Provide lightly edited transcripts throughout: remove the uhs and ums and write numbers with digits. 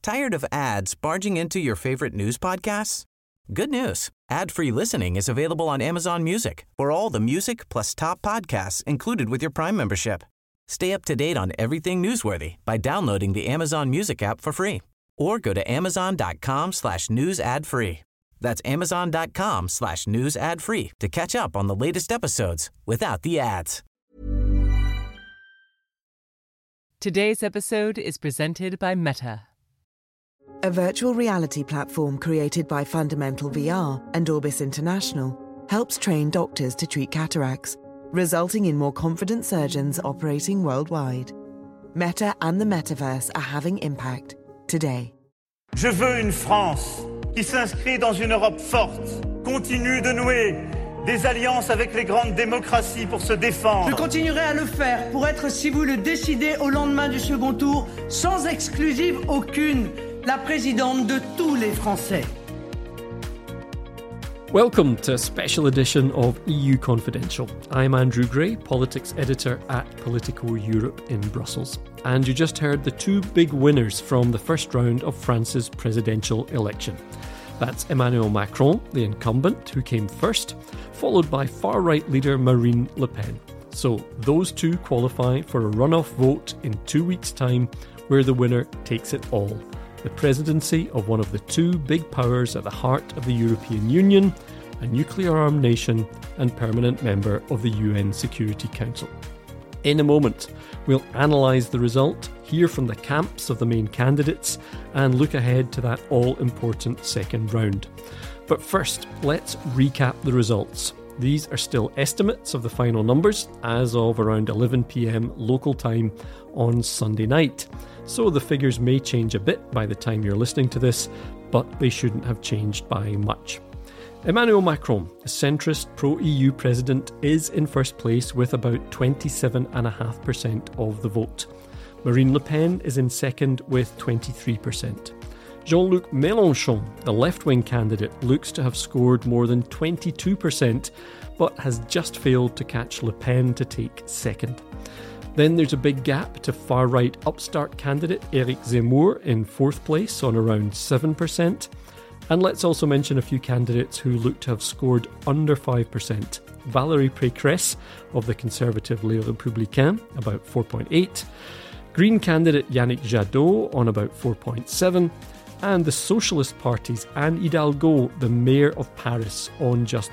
Tired of ads barging into your favorite news podcasts? Good news. Ad-free listening is available on Amazon Music for all the music plus top podcasts included with your Prime membership. Stay up to date on everything newsworthy by downloading the Amazon Music app for free or go to amazon.com/news ad free. That's amazon.com/news ad free to catch up on the latest episodes without the ads. Today's episode is presented by Meta. A virtual reality platform created by Fundamental VR and Orbis International helps train doctors to treat cataracts, resulting in more confident surgeons operating worldwide. Meta and the metaverse are having impact today. Je veux une France qui s'inscrit dans une Europe forte, continue de nouer des alliances avec les grandes démocraties pour se défendre. Je continuerai à le faire pour être, si vous le décidez, au lendemain du second tour, sans exclusive aucune, la présidente de tous les Français. Welcome to a special edition of EU Confidential. I'm Andrew Gray, politics editor at Politico Europe in Brussels. And you just heard the two big winners from the first round of France's presidential election. That's Emmanuel Macron, the incumbent, who came first, followed by far-right leader Marine Le Pen. So those two qualify for a runoff vote in 2 weeks' time, where the winner takes it all. The presidency of one of the two big powers at the heart of the European Union, a nuclear-armed nation and permanent member of the UN Security Council. In a moment, we'll analyse the result, hear from the camps of the main candidates, and look ahead to that all-important second round. But first, let's recap the results. These are still estimates of the final numbers as of around 11 p.m. local time on Sunday night. So the figures may change a bit by the time you're listening to this, but they shouldn't have changed by much. Emmanuel Macron, the centrist pro-EU president, is in first place with about 27.5% of the vote. Marine Le Pen is in second with 23%. Jean-Luc Mélenchon, the left-wing candidate, looks to have scored more than 22%, but has just failed to catch Le Pen to take second. Then there's a big gap to far-right upstart candidate Éric Zemmour in fourth place on around 7%. And let's also mention a few candidates who look to have scored under 5%. Valérie Pécresse of the Conservative Les Républicains, about 4.8%. Green candidate Yannick Jadot on about 4.7%. And the Socialist Party's Anne Hidalgo, the Mayor of Paris, on just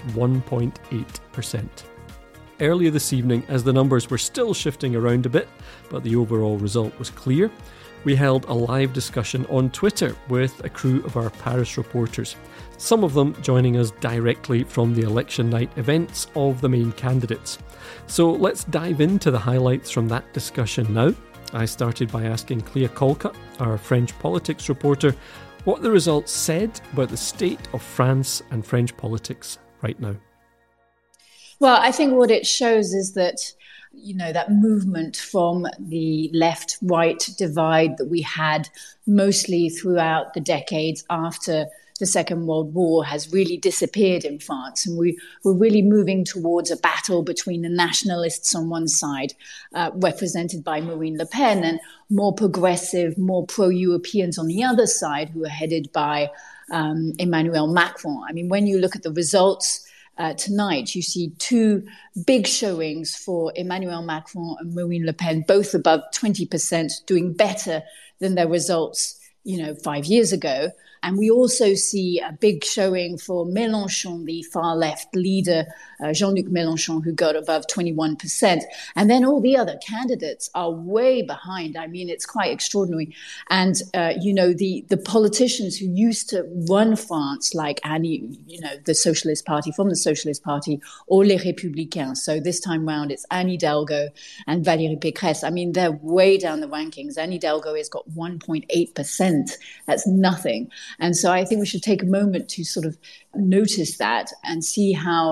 1.8%. Earlier this evening, as the numbers were still shifting around a bit, but the overall result was clear, we held a live discussion on Twitter with a crew of our Paris reporters, some of them joining us directly from the election night events of the main candidates. So let's dive into the highlights from that discussion now. I started by asking Clea Colcutt, our French politics reporter, what the results said about the state of France and French politics right now. Well, I think what it shows is that, that movement from the left-right divide that we had mostly throughout the decades after the Second World War has really disappeared in France. And we're really moving towards a battle between the nationalists on one side, represented by Marine Le Pen, and more progressive, more pro-Europeans on the other side, who are headed by Emmanuel Macron. I mean, when you look at the results tonight, you see two big showings for Emmanuel Macron and Marine Le Pen, both above 20%, doing better than their results 5 years ago. And we also see a big showing for Mélenchon, the far-left leader, Jean-Luc Mélenchon, who got above 21%. And then all the other candidates are way behind. I mean, it's quite extraordinary. And, the politicians who used to run France, like the Socialist Party, from the Socialist Party, or Les Républicains. So this time round, it's Anne Hidalgo and Valérie Pécresse. I mean, they're way down the rankings. Anne Hidalgo has got 1.8%. That's nothing. And so I think we should take a moment to sort of notice that and see how,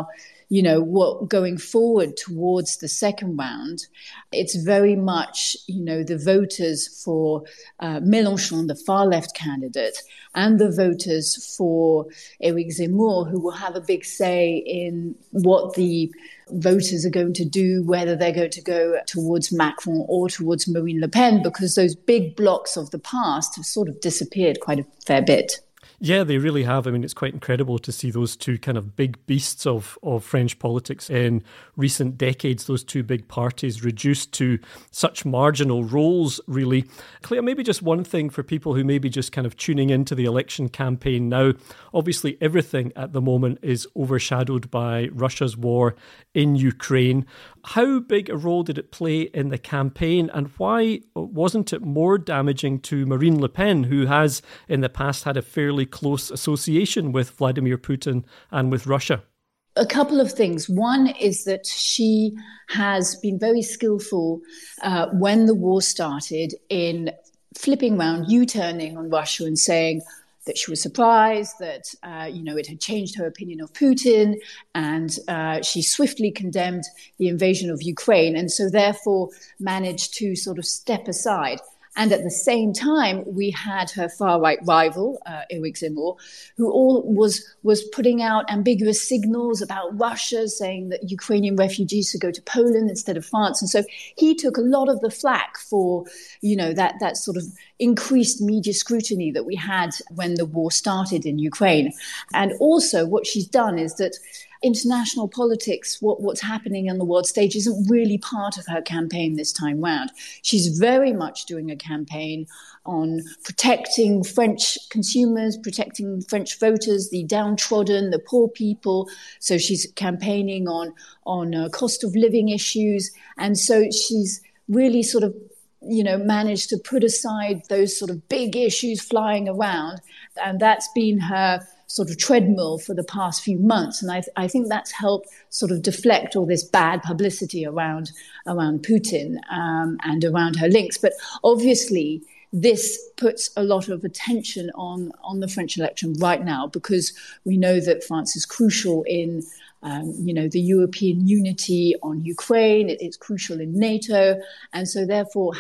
what going forward towards the second round, it's very much, the voters for Mélenchon, the far left candidate, and the voters for Éric Zemmour, who will have a big say in what the voters are going to do, whether they're going to go towards Macron or towards Marine Le Pen, because those big blocks of the past have sort of disappeared quite a fair bit. Yeah, they really have. I mean, it's quite incredible to see those two kind of big beasts of French politics in recent decades, those two big parties reduced to such marginal roles, really. Clea, maybe just one thing for people who may be just kind of tuning into the election campaign now. Obviously, everything at the moment is overshadowed by Russia's war in Ukraine. How big a role did it play in the campaign, and why wasn't it more damaging to Marine Le Pen, who has in the past had a fairly close association with Vladimir Putin and with Russia? A couple of things. One is that she has been very skillful when the war started in flipping around, U-turning on Russia and saying that she was surprised that, it had changed her opinion of Putin, and she swiftly condemned the invasion of Ukraine, and so therefore managed to sort of step aside. And at the same time, we had her far-right rival, Éric Zemmour, who was putting out ambiguous signals about Russia, saying that Ukrainian refugees should go to Poland instead of France. And so he took a lot of the flack for, that sort of increased media scrutiny that we had when the war started in Ukraine. And also what she's done is that international politics, what's happening on the world stage, isn't really part of her campaign this time round. She's very much doing a campaign on protecting French consumers, protecting French voters, the downtrodden, the poor people. So she's campaigning on cost of living issues. And so she's really sort of managed to put aside those sort of big issues flying around. And that's been her sort of treadmill for the past few months. And I think that's helped sort of deflect all this bad publicity around Putin and around her links. But obviously, this puts a lot of attention on the French election right now, because we know that France is crucial in the European unity on Ukraine. It's crucial in NATO. And so therefore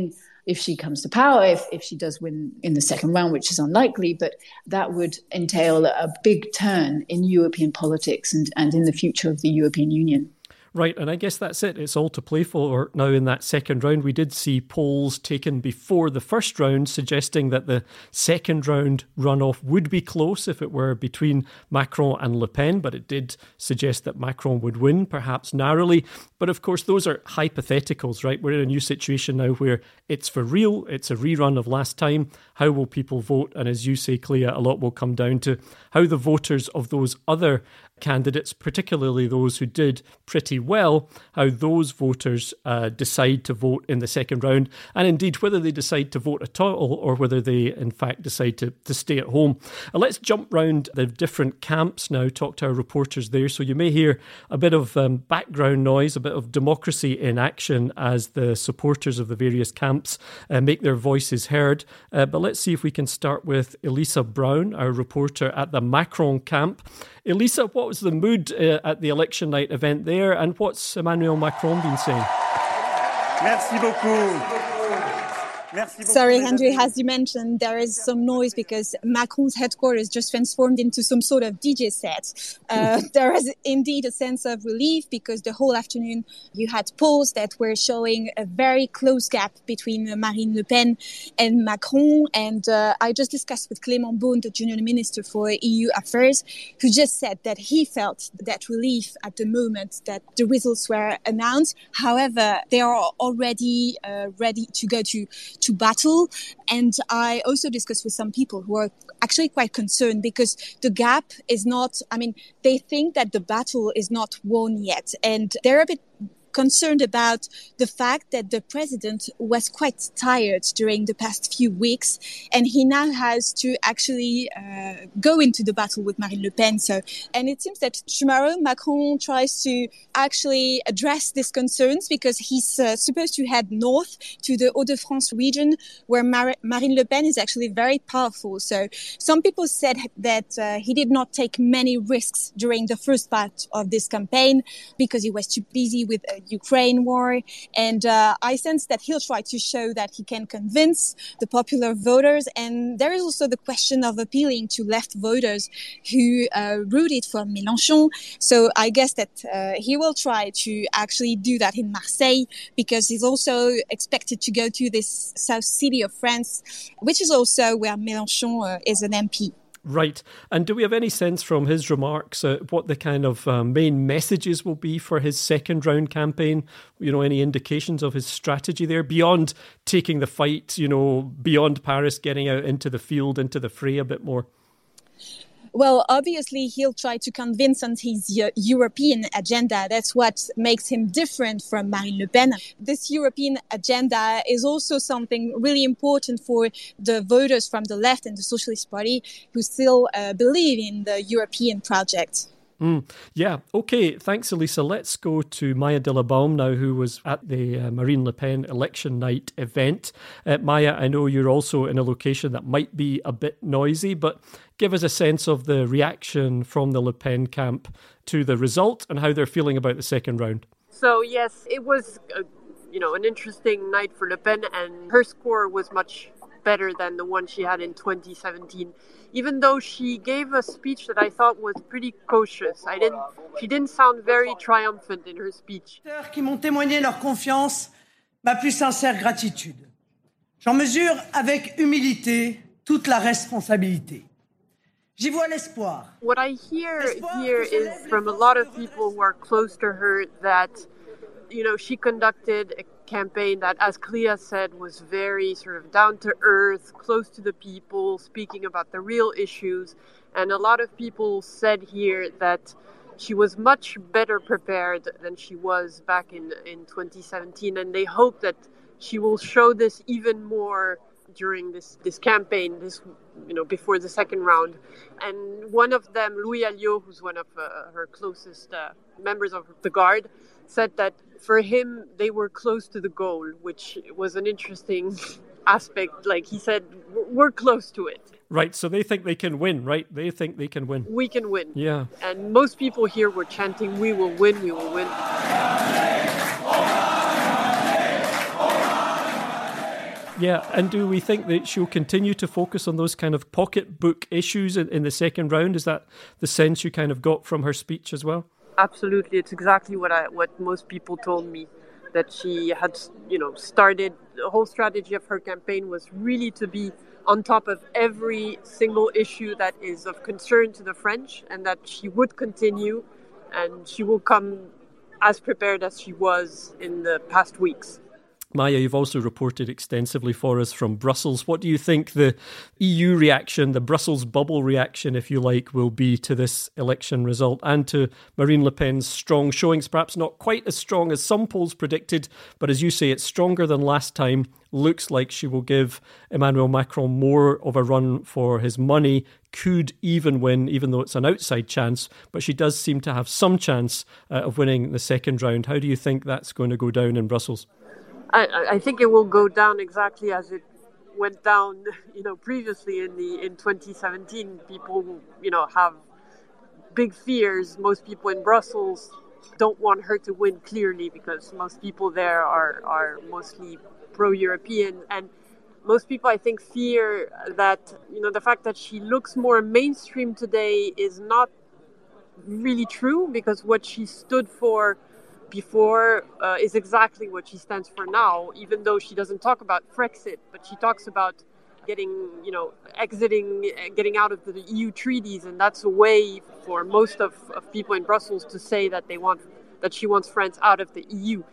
if she comes to power, if she does win in the second round, which is unlikely, but that would entail a big turn in European politics and in the future of the European Union. Right, and I guess that's it. It's all to play for now in that second round. We did see polls taken before the first round suggesting that the second round runoff would be close if it were between Macron and Le Pen, but it did suggest that Macron would win, perhaps narrowly. But of course, those are hypotheticals, right? We're in a new situation now where it's for real. It's a rerun of last time. How will people vote? And as you say, Clea, a lot will come down to how the voters of those other candidates, particularly those who did pretty well, how those voters decide to vote in the second round, and indeed whether they decide to vote at all or whether they in fact decide to stay at home. Let's jump round the different camps now, talk to our reporters there. So you may hear a bit of background noise, a bit of democracy in action as the supporters of the various camps make their voices heard. But let's see if we can start with Elisa Brown, our reporter at the Macron camp. Elisa, what was the mood at the election night event there, and what's Emmanuel Macron been saying? Merci beaucoup. Sorry, Henry, as you mentioned, there is some noise because Macron's headquarters just transformed into some sort of DJ set. There is indeed a sense of relief because the whole afternoon you had polls that were showing a very close gap between Marine Le Pen and Macron. And I just discussed with Clément Beaune, the Junior Minister for EU Affairs, who just said that he felt that relief at the moment that the results were announced. However, they are already ready to go to battle. And I also discussed with some people who are actually quite concerned because the gap is not, they think that the battle is not won yet. And they're a bit concerned about the fact that the president was quite tired during the past few weeks, and he now has to actually go into the battle with Marine Le Pen. And it seems that tomorrow Macron tries to actually address these concerns because he's supposed to head north to the Hauts-de-France region where Marine Le Pen is actually very powerful. So some people said that he did not take many risks during the first part of this campaign because he was too busy with the Ukraine war. And I sense that he'll try to show that he can convince the popular voters. And there is also the question of appealing to left voters who rooted for Mélenchon. So I guess that he will try to actually do that in Marseille because he's also expected to go to this south city of France, which is also where Mélenchon is an MP. Right. And do we have any sense from his remarks what the kind of main messages will be for his second round campaign? You know, any indications of his strategy there beyond taking the fight, you know, beyond Paris, getting out into the field, into the fray a bit more? Well, obviously, he'll try to convince on his European agenda. That's what makes him different from Marine Le Pen. This European agenda is also something really important for the voters from the left and the Socialist Party who still believe in the European project. Yeah. Okay. Thanks, Elisa. Let's go to Maya Dillabaume now, who was at the Marine Le Pen election night event. Maya, I know you're also in a location that might be a bit noisy, but give us a sense of the reaction from the Le Pen camp to the result and how they're feeling about the second round. So, yes, it was, an interesting night for Le Pen, and her score was much better than the one she had in 2017. Even though she gave a speech that I thought was pretty cautious. She didn't sound very triumphant in her speech. Qui m'ont témoigné leur confiance, ma plus sincère gratitude. J'en mesure avec humilité toute la responsabilité. J'y vois l'espoir. What I hear here is from a lot of people who are close to her that, she conducted a campaign that, as Clea said, was very sort of down to earth, close to the people, speaking about the real issues. And a lot of people said here that she was much better prepared than she was back in 2017. And they hope that she will show this even more during this campaign, before the second round. And one of them, Louis Alliot, who's one of her closest members of the Guard, said that for him, they were close to the goal, which was an interesting aspect. Like he said, we're close to it. Right, so they think they can win, right? They think they can win. We can win. Yeah. And most people here were chanting, we will win, we will win. Yeah, and do we think that she'll continue to focus on those kind of pocketbook issues in the second round? Is that the sense you kind of got from her speech as well? Absolutely. It's exactly what most people told me, that she had, started, the whole strategy of her campaign was really to be on top of every single issue that is of concern to the French, and that she would continue and she will come as prepared as she was in the past weeks. Maya, you've also reported extensively for us from Brussels. What do you think the EU reaction, the Brussels bubble reaction, if you like, will be to this election result and to Marine Le Pen's strong showings? Perhaps not quite as strong as some polls predicted, but as you say, it's stronger than last time. Looks like she will give Emmanuel Macron more of a run for his money, could even win, even though it's an outside chance, but she does seem to have some chance of winning the second round. How do you think that's going to go down in Brussels? I think it will go down exactly as it went down, previously in 2017. People who, have big fears. Most people in Brussels don't want her to win clearly because most people there are mostly pro-European. And most people, I think, fear that, the fact that she looks more mainstream today is not really true, because what she stood for before is exactly what she stands for now, even though she doesn't talk about Frexit, but she talks about getting, exiting, getting out of the EU treaties. And that's a way for most of people in Brussels to say that she wants France out of the EU.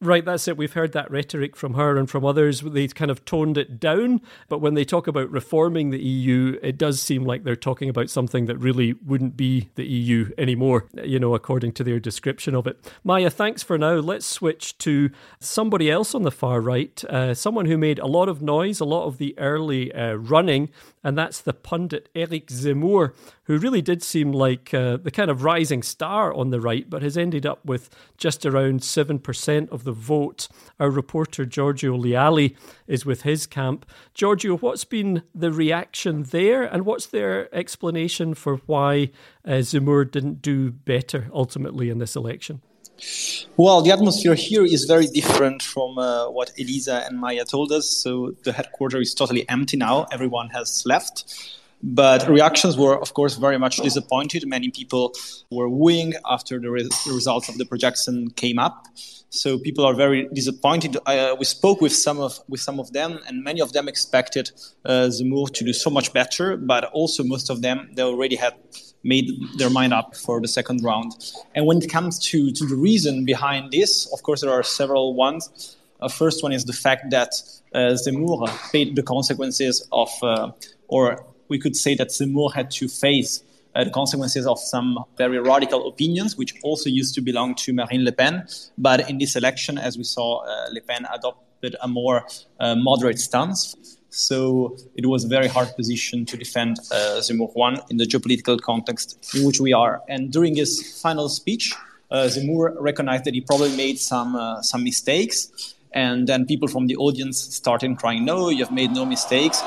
Right, that's it. We've heard that rhetoric from her and from others. They kind of toned it down. But when they talk about reforming the EU, it does seem like they're talking about something that really wouldn't be the EU anymore, according to their description of it. Maya, thanks for now. Let's switch to somebody else on the far right, someone who made a lot of noise, a lot of the early running, and that's the pundit Eric Zemmour, who really did seem like the kind of rising star on the right, but has ended up with just around 7% of the vote. Our reporter Giorgio Leali is with his camp. Giorgio, what's been the reaction there, and what's their explanation for why Zemmour didn't do better ultimately in this election? Well, the atmosphere here is very different from what Elisa and Maya told us. So the headquarters is totally empty now. Everyone has left. But reactions were, of course, very much disappointed. Many people were wooing after the results of the projection came up. So people are very disappointed. We spoke with some of them, and many of them expected Zemmour to do so much better. But also most of them, they already had made their mind up for the second round. And when it comes to the reason behind this, of course, there are several ones. First one is the fact that Zemmour paid the consequences of, or we could say that Zemmour had to face the consequences of some very radical opinions, which also used to belong to Marine Le Pen. But in this election, as we saw, Le Pen adopted a more moderate stance. So it was a very hard position to defend Zemmour won in the geopolitical context in which we are. And during his final speech, Zemmour recognized that he probably made some mistakes. And then people from the audience started crying, "No, you have made no mistakes."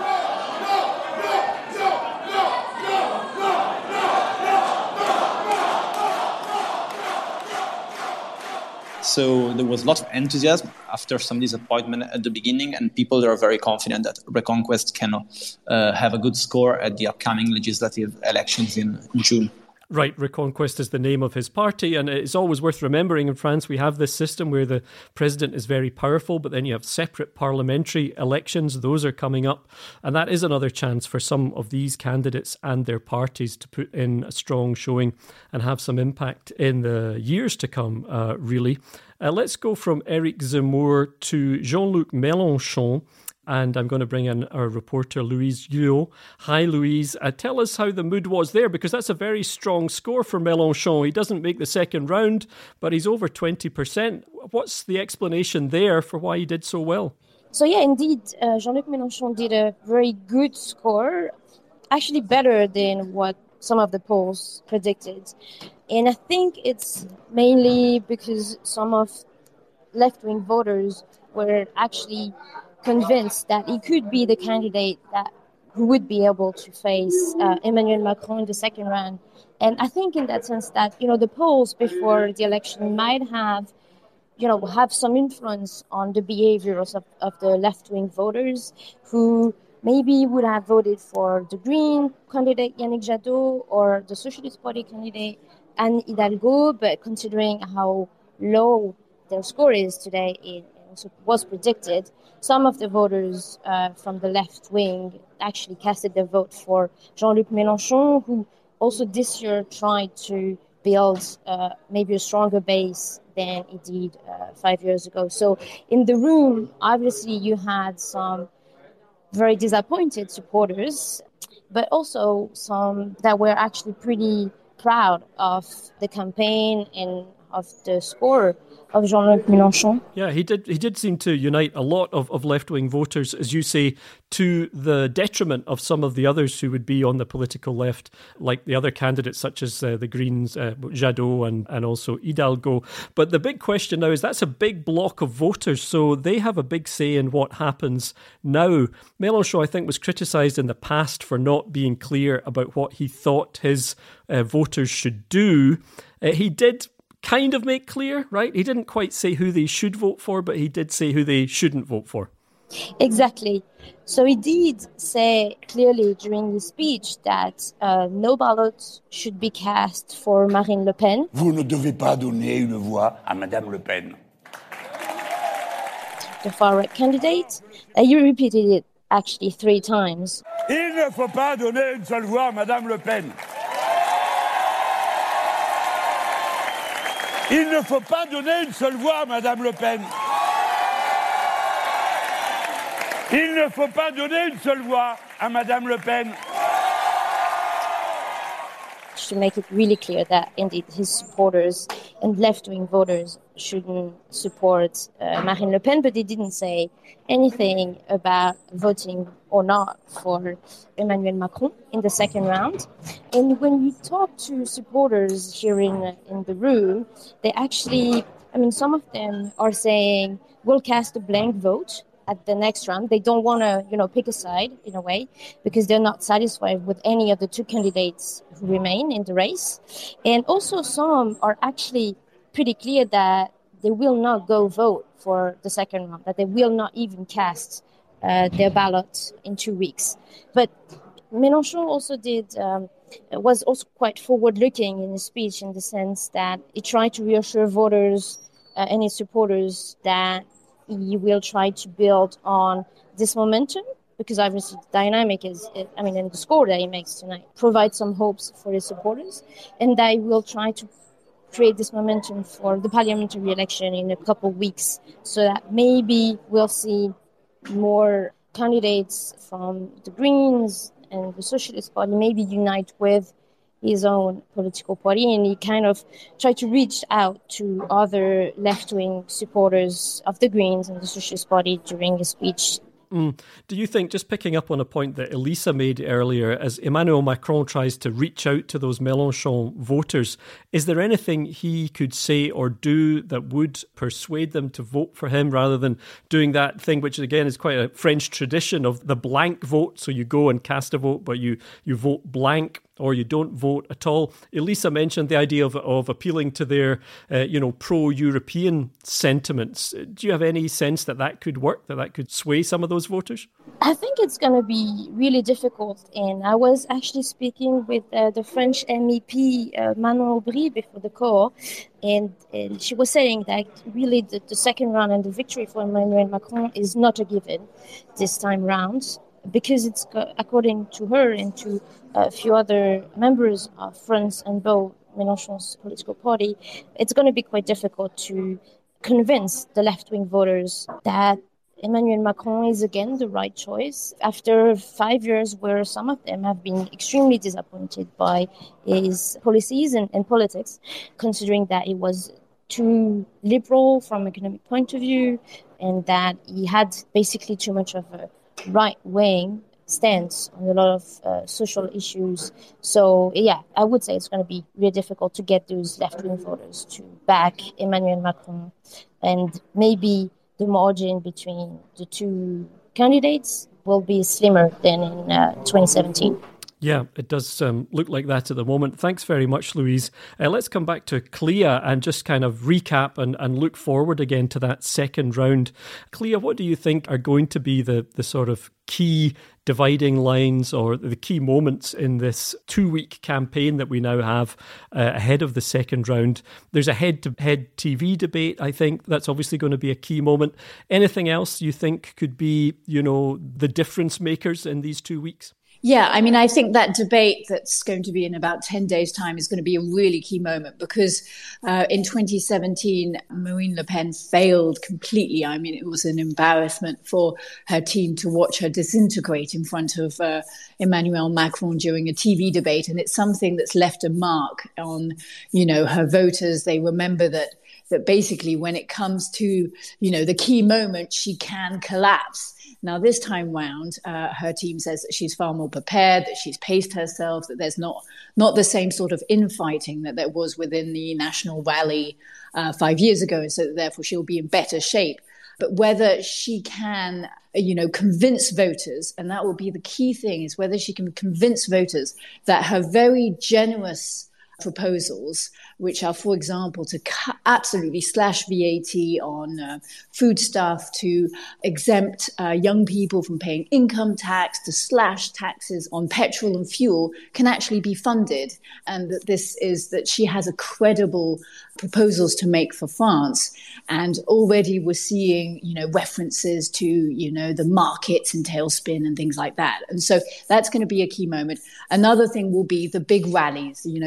So there was a lot of enthusiasm after some disappointment at the beginning, and people are very confident that Reconquest can have a good score at the upcoming legislative elections in June. Right, Reconquest is the name of his party, and it's always worth remembering in France we have this system where the president is very powerful, but then you have separate parliamentary elections. Those are coming up, and that is another chance for some of these candidates and their parties to put in a strong showing and have some impact in the years to come, really. Let's go from Eric Zemmour to Jean-Luc Mélenchon. And I'm going to bring in our reporter, Louise Guyot. Hi, Louise. Tell us how the mood was there, because that's a very strong score for Mélenchon. He doesn't make the second round, but he's over 20%. What's the explanation there for why he did so well? So, yeah, indeed, Jean-Luc Mélenchon did a very good score, actually better than what some of the polls predicted. And I think it's mainly because some of left-wing voters were actually convinced that he could be the candidate who would be able to face Emmanuel Macron in the second round. And I think in that sense that, the polls before the election might have some influence on the behaviors of the left-wing voters who maybe would have voted for the Green candidate Yannick Jadot or the Socialist Party candidate Anne Hidalgo, but considering how low their score is today, it was predicted, some of the voters from the left wing actually casted their vote for Jean-Luc Mélenchon, who also this year tried to build maybe a stronger base than he did 5 years ago. So in the room, obviously you had some very disappointed supporters, but also some that were actually pretty proud of the campaign and of the score of Jean-Luc Mélenchon. Yeah, he did seem to unite a lot of left-wing voters, as you say, to the detriment of some of the others who would be on the political left, like the other candidates such as the Greens, Jadot and also Hidalgo. But the big question now is that's a big block of voters, so they have a big say in what happens now. Mélenchon, I think, was criticised in the past for not being clear about what he thought his voters should do. He did kind of make clear, right? He didn't quite say who they should vote for, but he did say who they shouldn't vote for. Exactly. So he did say clearly during his speech that no ballot should be cast for Marine Le Pen. Vous ne devez pas donner une voix à Madame Le Pen. The far-right candidate. He repeated it actually 3 times. Il ne faut pas donner une seule voix à Madame Le Pen. Il ne faut pas donner une seule voix à Madame Le Pen. Il ne faut pas donner une seule voix à Madame Le Pen. To make it really clear that indeed his supporters and left-wing voters shouldn't support Marine Le Pen, but they didn't say anything about voting or not for Emmanuel Macron in the second round. And when you talk to supporters here in the room, they actually, some of them are saying, we'll cast a blank vote at the next round. They don't want to, pick a side in a way because they're not satisfied with any of the two candidates who remain in the race. And also some are actually pretty clear that they will not go vote for the second round, that they will not even cast their ballot in 2 weeks. But Mélenchon also was also quite forward-looking in his speech in the sense that he tried to reassure voters and his supporters that he will try to build on this momentum, because obviously the dynamic is, and the score that he makes tonight provides some hopes for his supporters, and that he will try to create this momentum for the parliamentary election in a couple of weeks, so that maybe we'll see more candidates from the Greens and the Socialist Party maybe unite with his own political party, and he kind of tried to reach out to other left-wing supporters of the Greens and the Socialist Party during his speech. Do you think, just picking up on a point that Elisa made earlier, as Emmanuel Macron tries to reach out to those Mélenchon voters, is there anything he could say or do that would persuade them to vote for him rather than doing that thing, which again is quite a French tradition of the blank vote? So you go and cast a vote, but you vote blank, or you don't vote at all. Elisa mentioned the idea of appealing to their, pro-European sentiments. Do you have any sense that could work, that could sway some of those voters? I think it's going to be really difficult. And I was actually speaking with the French MEP, Manon Aubry, before the call. And she was saying that really the second round and the victory for Emmanuel Macron is not a given this time round, because it's, according to her and to a few other members of France and Beau, Mélenchon's political party, it's going to be quite difficult to convince the left-wing voters that Emmanuel Macron is again the right choice after 5 years where some of them have been extremely disappointed by his policies and politics, considering that he was too liberal from an economic point of view and that he had basically too much of a right-wing stance on a lot of social issues. So, I would say it's going to be really difficult to get those left-wing voters to back Emmanuel Macron. And maybe the margin between the two candidates will be slimmer than in 2017. Yeah, it does look like that at the moment. Thanks very much, Louise. Let's come back to Clea and just kind of recap and look forward again to that second round. Clea, what do you think are going to be the sort of key dividing lines or the key moments in this 2-week campaign that we now have ahead of the second round? There's a head-to-head TV debate, I think. That's obviously going to be a key moment. Anything else you think could be, the difference makers in these 2 weeks? Yeah, I think that debate that's going to be in about 10 days' time is going to be a really key moment because in 2017, Marine Le Pen failed completely. It was an embarrassment for her team to watch her disintegrate in front of Emmanuel Macron during a TV debate. And it's something that's left a mark on, her voters. They remember that basically when it comes to, the key moment, she can collapse. Now, this time round, her team says that she's far more prepared, that she's paced herself, that there's not the same sort of infighting that there was within the national rally 5 years ago. And so therefore she'll be in better shape. But whether she can, convince voters, and that will be the key thing, is whether she can convince voters that her very generous proposals, which are, for example, to absolutely slash VAT on foodstuff, to exempt young people from paying income tax, to slash taxes on petrol and fuel, can actually be funded. And that she has a credible proposals to make for France. And already we're seeing, references to, the markets and tailspin and things like that. And so that's going to be a key moment. Another thing will be the big rallies. They're going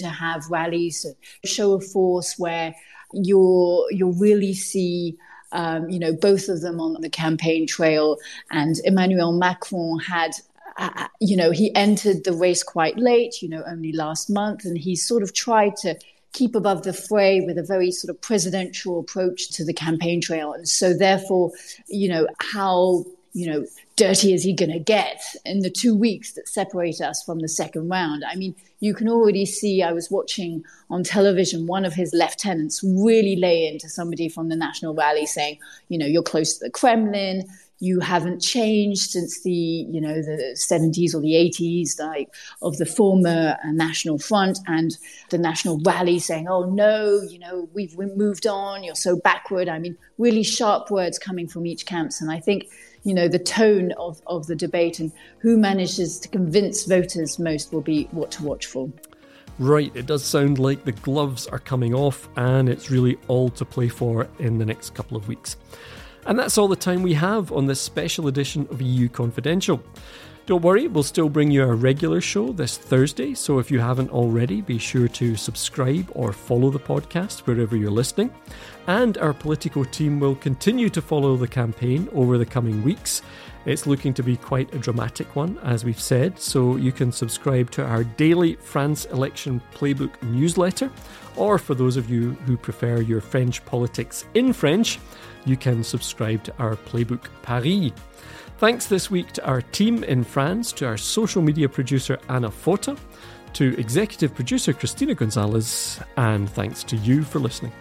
to have rallies, a show of force where you'll really see both of them on the campaign trail. And Emmanuel Macron had, he entered the race quite late, only last month, and he sort of tried to keep above the fray with a very sort of presidential approach to the campaign trail. And so therefore, how dirty is he going to get in the 2 weeks that separate us from the second round? I mean, you can already see, I was watching on television, one of his lieutenants really lay into somebody from the National Rally saying, you're close to the Kremlin, you haven't changed since the 70s or the 80s, of the former National Front, and the National Rally saying, oh no, we've moved on, you're so backward. I mean, really sharp words coming from each camp. And I think, the tone of the debate and who manages to convince voters most will be what to watch for. Right, it does sound like the gloves are coming off and it's really all to play for in the next couple of weeks. And that's all the time we have on this special edition of EU Confidential. Don't worry, we'll still bring you a regular show this Thursday, so if you haven't already, be sure to subscribe or follow the podcast wherever you're listening. And our political team will continue to follow the campaign over the coming weeks. It's looking to be quite a dramatic one, as we've said, so you can subscribe to our daily France election playbook newsletter, or for those of you who prefer your French politics in French, you can subscribe to our playbook Paris. Thanks this week to our team in France, to our social media producer Anna Fota, to executive producer Christina Gonzalez, and thanks to you for listening.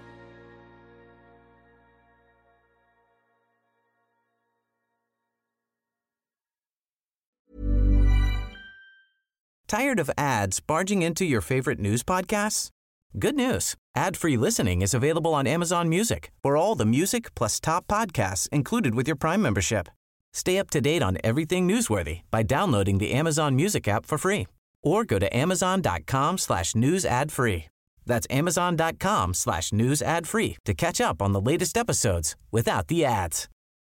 Tired of ads barging into your favorite news podcasts? Good news. Ad-free listening is available on Amazon Music for all the music plus top podcasts included with your Prime membership. Stay up to date on everything newsworthy by downloading the Amazon Music app for free or go to amazon.com/news ad free. That's amazon.com/news ad free to catch up on the latest episodes without the ads.